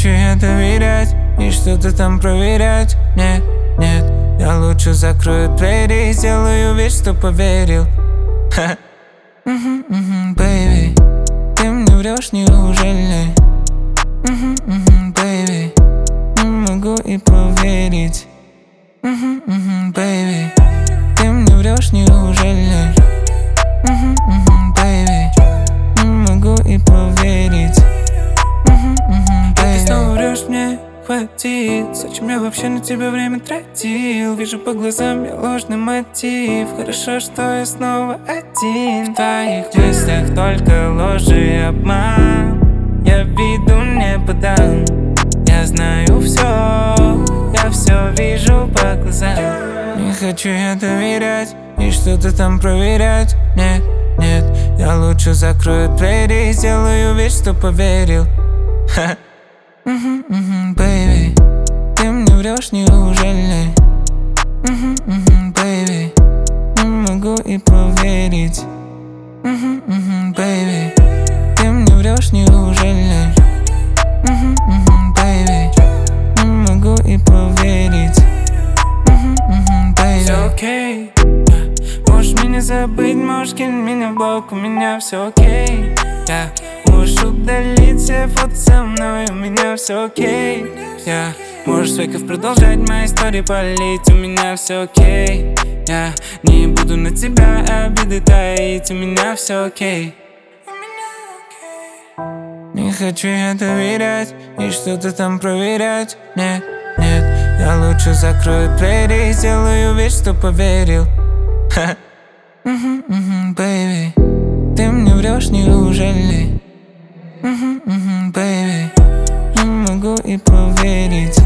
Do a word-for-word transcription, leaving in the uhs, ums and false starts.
хочу я доверять и что-то там проверять. Нет, нет, я лучше закрою двери и сделаю вид, что поверил. Ха. Мгм, мгм, baby, ты мне врешь, неужели? Мгм, мгм, baby, не могу и поверить. Мгм, мгм, baby, ты мне врешь, неужели? Мгм, мгм, baby, не могу и поверить. Мгм, мгм, baby. Ты снова врешь, мне хватит. Зачем я вообще на тебя время тратил? Вижу по глазам я ложный мотив. Хорошо, что я снова один. В твоих мыслях только ложь и обман. Я виду не подам. Я знаю все, я все вижу по глазам. Не хочу я доверять и что-то там проверять. Нет, нет, я лучше закрою двери и сделаю вид, что поверил. Ха. Мгм, мгм, baby, ты мне врешь, неужели? Мгм, мгм, baby, не могу и поверить. Мгм, мгм, baby, ты мне врешь, неужели? Мгм, мгм, baby, не могу и поверить. Мгм, мгм, baby. Все окей, yeah. Можешь меня забыть, можешь кинуть меня в бок, у меня все окей, yeah. Можешь удалить все фото со мной, у меня все окей, yeah. Можешь с веков продолжать мои истории палить, у меня все окей, yeah. Не буду на тебя обиды таить, у меня все окей. Не хочу я доверять и что-то там проверять. Нет, нет, я лучше закрою двери и сделаю вид, что поверил. Ха. Мгм, мгм, baby, ты мне врешь, неужели? Мгм, мгм, baby, не могу и поверить.